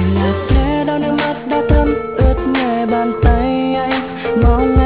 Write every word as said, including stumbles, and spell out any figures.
là thế, đau nước mắt đã thấm ướt nhòe bàn tay anh, mong